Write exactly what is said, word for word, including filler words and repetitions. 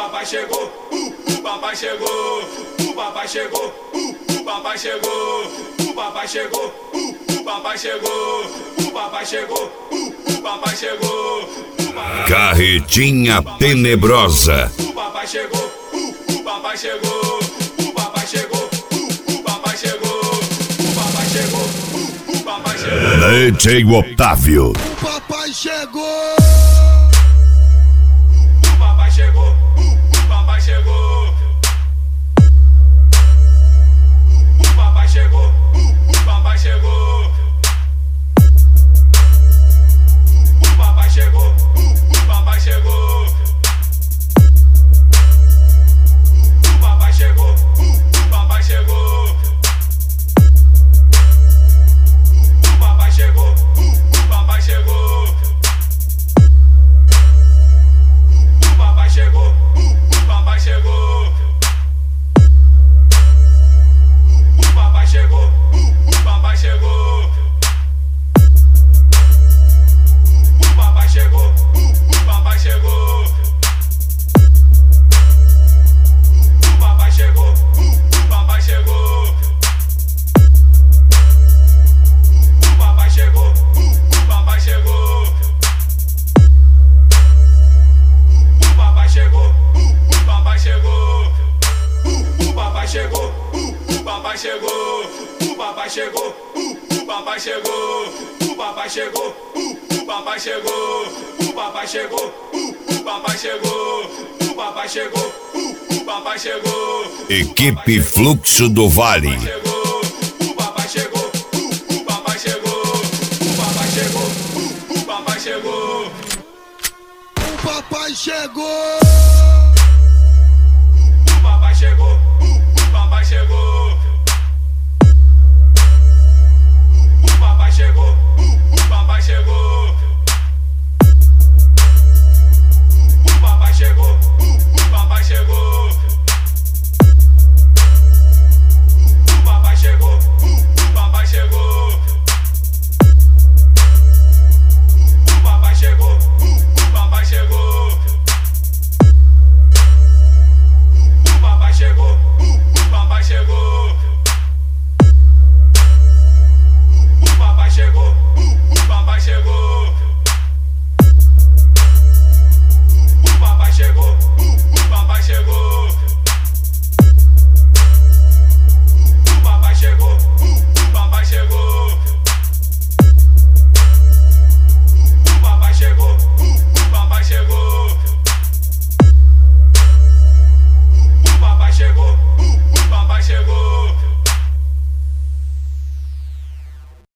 papai chegou, uh, o papai chegou, o papai chegou, uh, o papai chegou, o papai chegou, uh, o papai chegou, o papai chegou, uh, o papai chegou. Carretinha Tenebrosa. O papai chegou, uh, o papai chegou, o papai chegou, uh, o papai chegou, o papai chegou, uh, o papai chegou. D J Otávio. O papai chegou. O papai chegou, o papai chegou. O papai chegou, o papai chegou. O papai chegou, o papai chegou. O papai chegou, o papai chegou. O papai chegou, o papai chegou. O papai chegou, o papai chegou. O papai chegou, o papai chegou. O papai chegou, o papai chegou. O papai chegou, o papai chegou. O papai chegou, o papai chegou. O papai chegou, o papai chegou. O papai chegou, o papai chegou. O papai chegou, o papai chegou. O papai chegou, o papai chegou. O papai chegou, o papai chegou. O papai chegou, o papai chegou. Equipe Fluxo do Vale. O papai chegou, o papai chegou. O papai chegou, o papai chegou. O papai chegou.